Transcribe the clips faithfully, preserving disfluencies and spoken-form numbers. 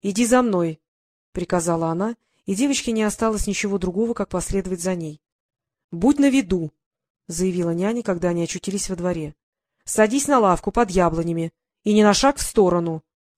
— Иди за мной, — приказала она, и девочке не осталось ничего другого, как последовать за ней. — Будь начеку, — заявила няня, когда они очутились во дворе. — Садись на лавку под яблонями и не на шаг в сторону.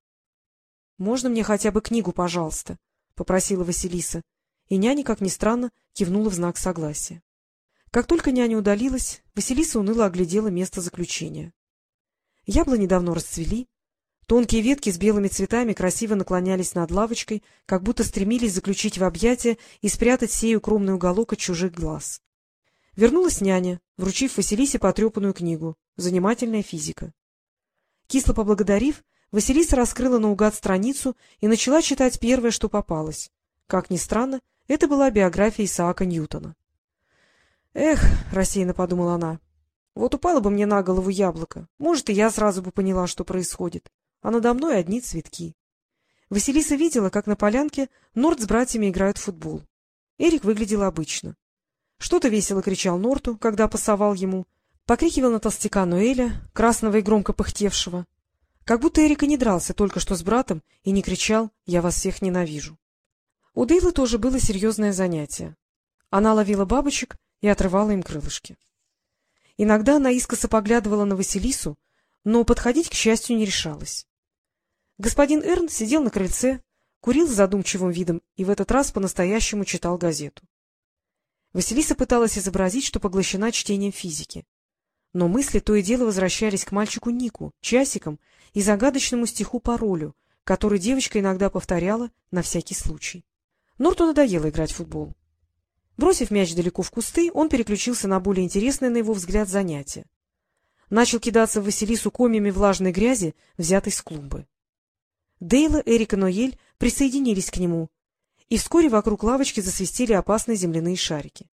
— Можно мне хотя бы книгу, пожалуйста? — попросила Василиса, и няня, как ни странно, кивнула в знак согласия. Как только няня удалилась, Василиса уныло оглядела место заключения. Яблони давно расцвели. Тонкие ветки с белыми цветами красиво наклонялись над лавочкой, как будто стремились заключить в объятия и спрятать сей укромный уголок от чужих глаз. Вернулась няня, вручив Василисе потрепанную книгу «Занимательная физика». Кисло поблагодарив, Василиса раскрыла наугад страницу и начала читать первое, что попалось. Как ни странно, это была биография Исаака Ньютона. «Эх», — рассеянно подумала она, — «вот упало бы мне на голову яблоко, может, и я сразу бы поняла, что происходит. А надо мной одни цветки». Василиса видела, как на полянке Норт с братьями играют в футбол. Эрик выглядел обычно. Что-то весело кричал Норту, когда пасовал ему, покрикивал на толстяка Ноэля, красного и громко пыхтевшего. Как будто Эрик и не дрался только что с братом и не кричал «Я вас всех ненавижу». У Дейлы тоже было серьезное занятие. Она ловила бабочек и отрывала им крылышки. Иногда она искоса поглядывала на Василису, но подходить, к счастью, не решалась. Господин Эрн сидел на крыльце, курил с задумчивым видом и в этот раз по-настоящему читал газету. Василиса пыталась изобразить, что поглощена чтением физики. Но мысли то и дело возвращались к мальчику Нику, часикам и загадочному стиху-паролю, который девочка иногда повторяла на всякий случай. Норту надоело играть в футбол. Бросив мяч далеко в кусты, он переключился на более интересное, на его взгляд, занятие. Начал кидаться в Василису комьями влажной грязи, взятой с клумбы. Дейла, Эрик и Ноэль присоединились к нему, и вскоре вокруг лавочки засвистели опасные земляные шарики.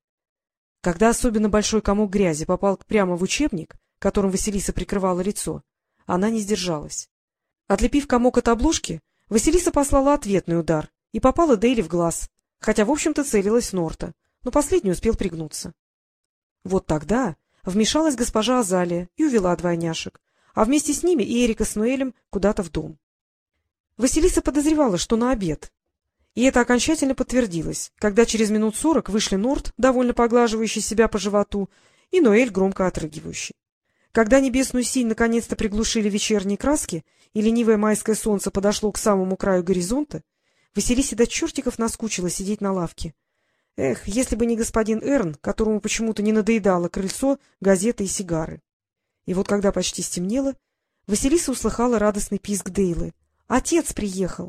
Когда особенно большой комок грязи попал прямо в учебник, которым Василиса прикрывала лицо, она не сдержалась. Отлепив комок от обложки, Василиса послала ответный удар и попала Дейле в глаз, хотя, в общем-то, целилась в Норта, но последний успел пригнуться. Вот тогда вмешалась госпожа Азалия и увела двойняшек, а вместе с ними и Эрика с Ноэлем куда-то в дом. Василиса подозревала, что на обед, и это окончательно подтвердилось, когда через минут сорок вышли Норт, довольно поглаживающий себя по животу, и Ноэль, громко отрыгивающий. Когда небесную синь наконец-то приглушили вечерние краски, и ленивое майское солнце подошло к самому краю горизонта, Василисе до чертиков наскучило сидеть на лавке. Эх, если бы не господин Эрн, которому почему-то не надоедало крыльцо, газеты и сигары. И вот когда почти стемнело, Василиса услыхала радостный писк Дейлы. «Отец приехал!»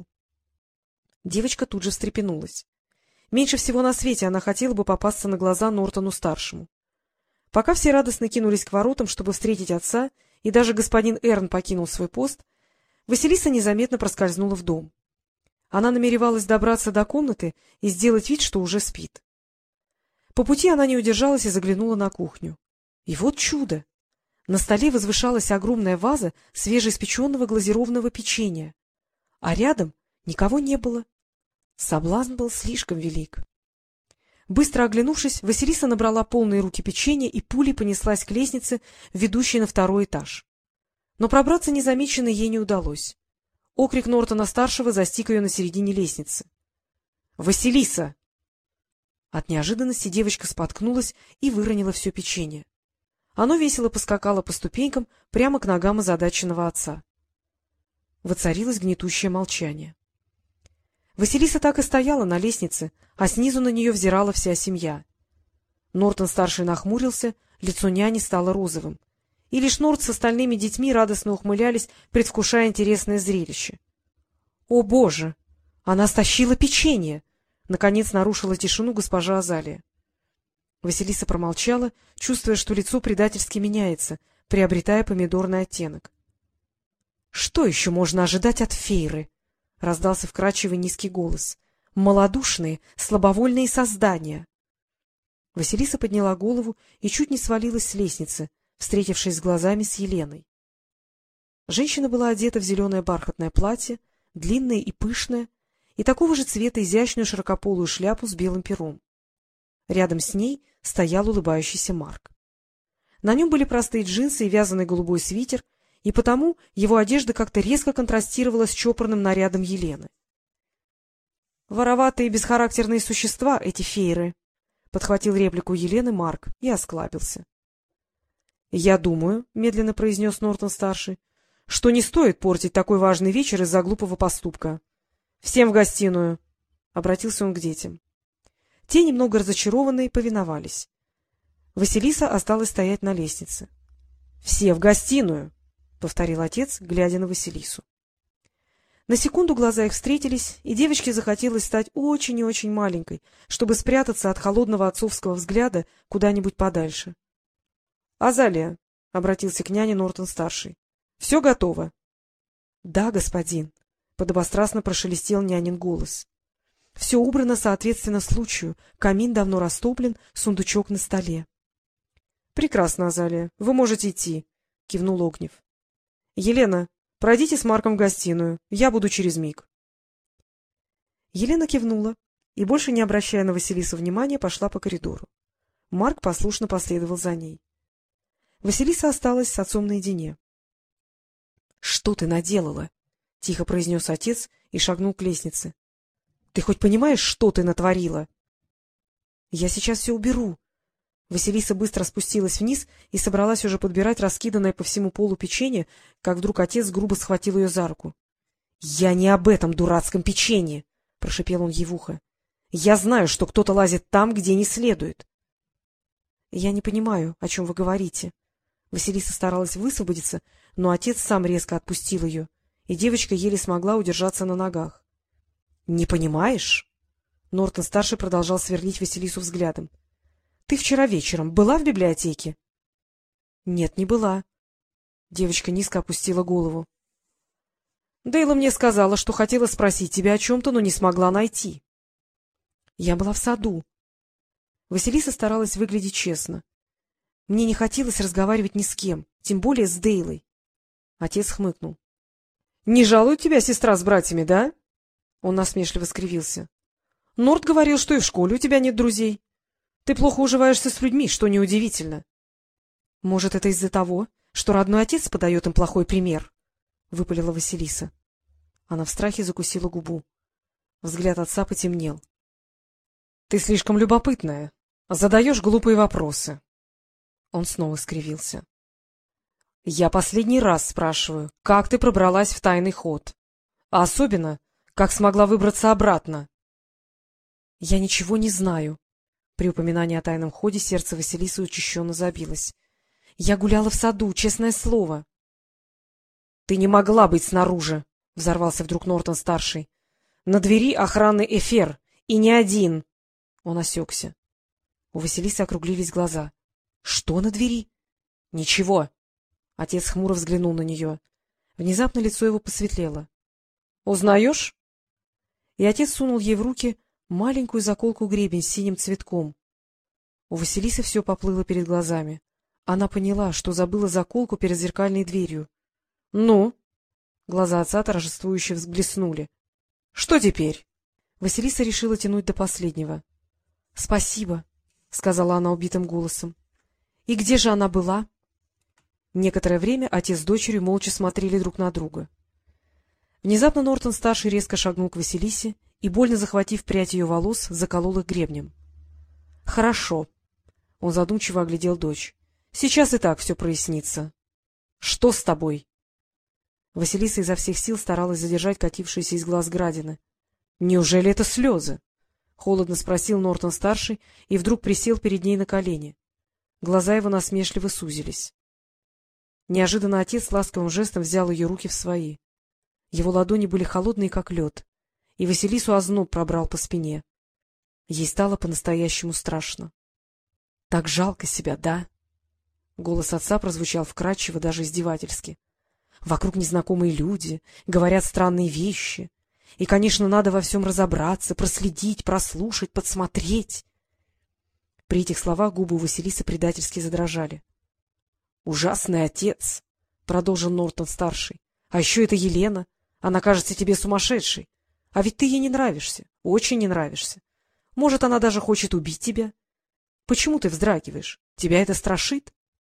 Девочка тут же встрепенулась. Меньше всего на свете она хотела бы попасться на глаза Нортону-старшему. Пока все радостно кинулись к воротам, чтобы встретить отца, и даже господин Эрн покинул свой пост, Василиса незаметно проскользнула в дом. Она намеревалась добраться до комнаты и сделать вид, что уже спит. По пути она не удержалась и заглянула на кухню. И вот чудо! На столе возвышалась огромная ваза свежеиспеченного глазированного печенья, а рядом никого не было. Соблазн был слишком велик. Быстро оглянувшись, Василиса набрала полные руки печенья и пулей понеслась к лестнице, ведущей на второй этаж. Но пробраться незамеченной ей не удалось. Окрик Нортона-старшего застиг ее на середине лестницы. — Василиса! От неожиданности девочка споткнулась и выронила все печенье. Оно весело поскакало по ступенькам прямо к ногам озадаченного отца. Воцарилось гнетущее молчание. Василиса так и стояла на лестнице, а снизу на нее взирала вся семья. Нортон-старший нахмурился, лицо няни стало розовым. И лишь Норт с остальными детьми радостно ухмылялись, предвкушая интересное зрелище. — О, Боже! Она стащила печенье! — наконец нарушила тишину госпожа Азалия. Василиса промолчала, чувствуя, что лицо предательски меняется, приобретая помидорный оттенок. — Что еще можно ожидать от Фейры? — раздался вкрадчивый низкий голос. — Малодушные, слабовольные создания! Василиса подняла голову и чуть не свалилась с лестницы, встретившись с глазами с Еленой. Женщина была одета в зеленое бархатное платье, длинное и пышное, и такого же цвета изящную широкополую шляпу с белым пером. Рядом с ней стоял улыбающийся Марк. На нем были простые джинсы и вязаный голубой свитер, и потому его одежда как-то резко контрастировала с чопорным нарядом Елены. — Вороватые и бесхарактерные существа, эти фееры, — подхватил реплику Елены Марк и осклабился. — Я думаю, — медленно произнес Нортон-старший, — что не стоит портить такой важный вечер из-за глупого поступка. — Всем в гостиную! — обратился он к детям. Те, немного разочарованные, повиновались. Василиса осталась стоять на лестнице. — Все в гостиную! — повторил отец, глядя на Василису. На секунду глаза их встретились, и девочке захотелось стать очень и очень маленькой, чтобы спрятаться от холодного отцовского взгляда куда-нибудь подальше. — Азалия, — обратился к няне Нортон-старший, — все готово? — Да, господин, — подобострастно прошелестел нянин голос. — Все убрано соответственно случаю, камин давно растоплен, сундучок на столе. — Прекрасно, Азалия, вы можете идти, — кивнул Огнев. — Елена, пройдите с Марком в гостиную, я буду через миг. Елена кивнула и, больше не обращая на Василису внимания, пошла по коридору. Марк послушно последовал за ней. Василиса осталась с отцом наедине. — Что ты наделала? — тихо произнес отец и шагнул к лестнице. — Ты хоть понимаешь, что ты натворила? — Я сейчас все уберу. Василиса быстро спустилась вниз и собралась уже подбирать раскиданное по всему полу печенье, как вдруг отец грубо схватил ее за руку. — Я не об этом дурацком печенье! — прошипел он ей в ухо. — Я знаю, что кто-то лазит там, где не следует. — Я не понимаю, о чем вы говорите. Василиса старалась высвободиться, но отец сам резко отпустил ее, и девочка еле смогла удержаться на ногах. — Не понимаешь? Нортон-старший продолжал сверлить Василису взглядом. — Ты вчера вечером была в библиотеке? — Нет, не была. Девочка низко опустила голову. — Дейла мне сказала, что хотела спросить тебя о чем-то, но не смогла найти. — Я была в саду. Василиса старалась выглядеть честно. Мне не хотелось разговаривать ни с кем, тем более с Дейлой. Отец хмыкнул. — Не жалует тебя сестра с братьями, да? Он насмешливо скривился. — Норт говорил, что и в школе у тебя нет друзей. Ты плохо уживаешься с людьми, что неудивительно. — Может, это из-за того, что родной отец подает им плохой пример? — выпалила Василиса. Она в страхе закусила губу. Взгляд отца потемнел. — Ты слишком любопытная. Задаешь глупые вопросы. Он снова скривился. — Я последний раз спрашиваю, как ты пробралась в тайный ход? А особенно, как смогла выбраться обратно? — Я ничего не знаю. При упоминании о тайном ходе сердце Василисы учащенно забилось. — Я гуляла в саду, честное слово. — Ты не могла быть снаружи! — взорвался вдруг Нортон-старший. — На двери охранный эфир, и не один! Он осекся. У Василисы округлились глаза. — Что на двери? — Ничего. Отец хмуро взглянул на нее. Внезапно лицо его посветлело. — Узнаешь? И отец сунул ей в руки маленькую заколку-гребень с синим цветком. У Василисы все поплыло перед глазами. Она поняла, что забыла заколку перед зеркальной дверью. — Ну? Глаза отца торжествующе взблеснули. — Что теперь? Василиса решила тянуть до последнего. — Спасибо, — сказала она убитым голосом. — И где же она была? Некоторое время отец с дочерью молча смотрели друг на друга. Внезапно Нортон-старший резко шагнул к Василисе и, больно захватив прядь ее волос, заколол их гребнем. — Хорошо. Он задумчиво оглядел дочь. — Сейчас и так все прояснится. — Что с тобой? Василиса изо всех сил старалась задержать катившиеся из глаз градины. — Неужели это слезы? — холодно спросил Нортон-старший и вдруг присел перед ней на колени. Глаза его насмешливо сузились. Неожиданно отец ласковым жестом взял ее руки в свои. Его ладони были холодные, как лед, и Василису озноб пробрал по спине. Ей стало по-настоящему страшно. — Так жалко себя, да? Голос отца прозвучал вкрадчиво, даже издевательски. — Вокруг незнакомые люди, говорят странные вещи. И, конечно, надо во всем разобраться, проследить, прослушать, подсмотреть. При этих словах губы у Василисы предательски задрожали. — Ужасный отец, — продолжил Нортон-старший. — А еще это Елена. Она кажется тебе сумасшедшей. А ведь ты ей не нравишься, очень не нравишься. Может, она даже хочет убить тебя. Почему ты вздрагиваешь? Тебя это страшит?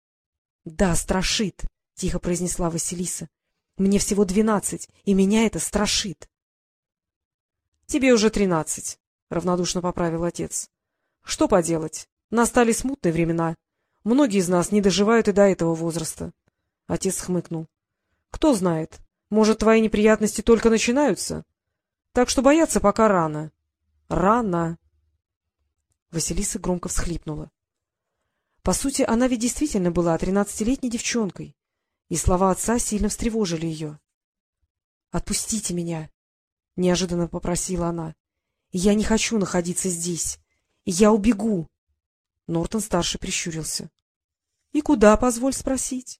— Да, страшит, — тихо произнесла Василиса. — Мне всего двенадцать, и меня это страшит. — Тебе уже тринадцать, — равнодушно поправил отец. — Что поделать? Настали смутные времена. Многие из нас не доживают и до этого возраста. Отец хмыкнул. — Кто знает, может, твои неприятности только начинаются? Так что бояться пока рано. Рано. Василиса громко всхлипнула. По сути, она ведь действительно была тринадцатилетней девчонкой, и слова отца сильно встревожили ее. — Отпустите меня, — неожиданно попросила она. — Я не хочу находиться здесь. Я убегу. Нортон-старший прищурился. — И куда, позволь спросить?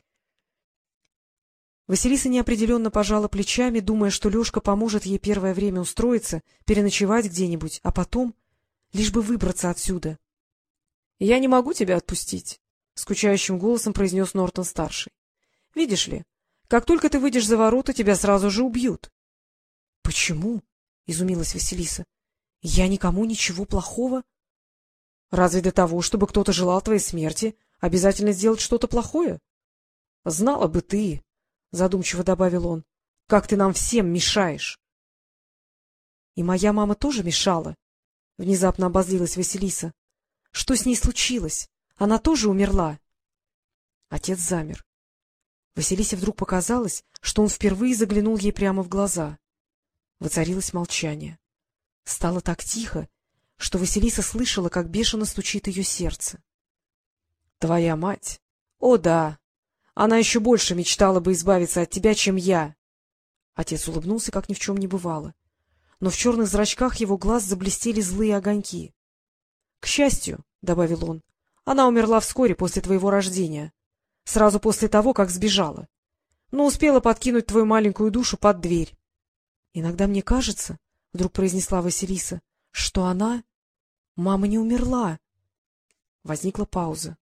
Василиса неопределенно пожала плечами, думая, что Лёшка поможет ей первое время устроиться, переночевать где-нибудь, а потом лишь бы выбраться отсюда. — Я не могу тебя отпустить, — скучающим голосом произнес Нортон-старший. — Видишь ли, как только ты выйдешь за ворота, тебя сразу же убьют. — Почему? — изумилась Василиса. — Я никому ничего плохого. — Разве для того, чтобы кто-то желал твоей смерти, обязательно сделать что-то плохое? — Знала бы ты, — задумчиво добавил он, — как ты нам всем мешаешь. — И моя мама тоже мешала, — внезапно обозлилась Василиса. — Что с ней случилось? Она тоже умерла? Отец замер. Василисе вдруг показалось, что он впервые заглянул ей прямо в глаза. Воцарилось молчание. Стало так тихо, что Василиса слышала, как бешено стучит ее сердце. — Твоя мать? О, да! Она еще больше мечтала бы избавиться от тебя, чем я. Отец улыбнулся, как ни в чем не бывало. Но в черных зрачках его глаз заблестели злые огоньки. — К счастью, — добавил он, — она умерла вскоре после твоего рождения, сразу после того, как сбежала, но успела подкинуть твою маленькую душу под дверь. — Иногда мне кажется, — вдруг произнесла Василиса, — что она... Мама не умерла. Возникла пауза.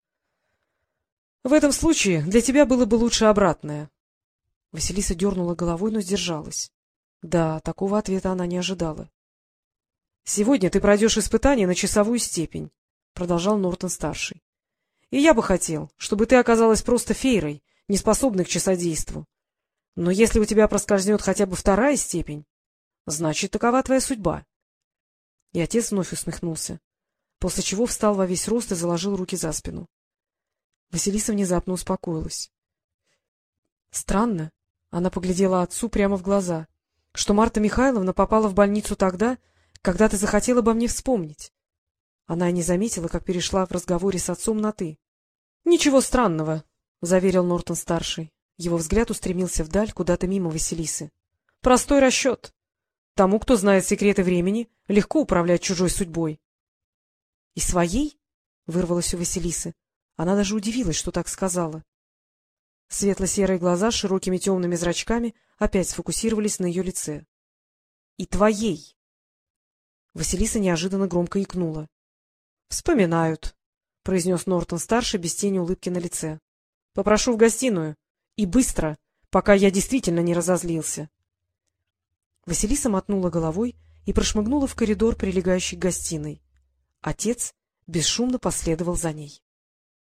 — В этом случае для тебя было бы лучше обратное. Василиса дернула головой, но сдержалась. Да, такого ответа она не ожидала. — Сегодня ты пройдешь испытание на часовую степень, — продолжал Нортон-старший. — И я бы хотел, чтобы ты оказалась просто фейрой, неспособной к часодейству. Но если у тебя проскользнет хотя бы вторая степень, значит, такова твоя судьба. И отец вновь усмехнулся, после чего встал во весь рост и заложил руки за спину. Василиса внезапно успокоилась. Странно, она поглядела отцу прямо в глаза, что Марта Михайловна попала в больницу тогда, когда ты захотел обо мне вспомнить. Она и не заметила, как перешла в разговоре с отцом на «ты». — Ничего странного, — заверил Нортон-старший. Его взгляд устремился вдаль, куда-то мимо Василисы. — Простой расчет. Тому, кто знает секреты времени, легко управлять чужой судьбой. — И своей? — вырвалось у Василисы. Она даже удивилась, что так сказала. Светло-серые глаза с широкими темными зрачками опять сфокусировались на ее лице. — И твоей. Василиса неожиданно громко икнула. — Вспоминают, — произнес Нортон-старший без тени улыбки на лице. — Попрошу в гостиную. И быстро, пока я действительно не разозлился. Василиса мотнула головой и прошмыгнула в коридор, прилегающий к гостиной. Отец бесшумно последовал за ней.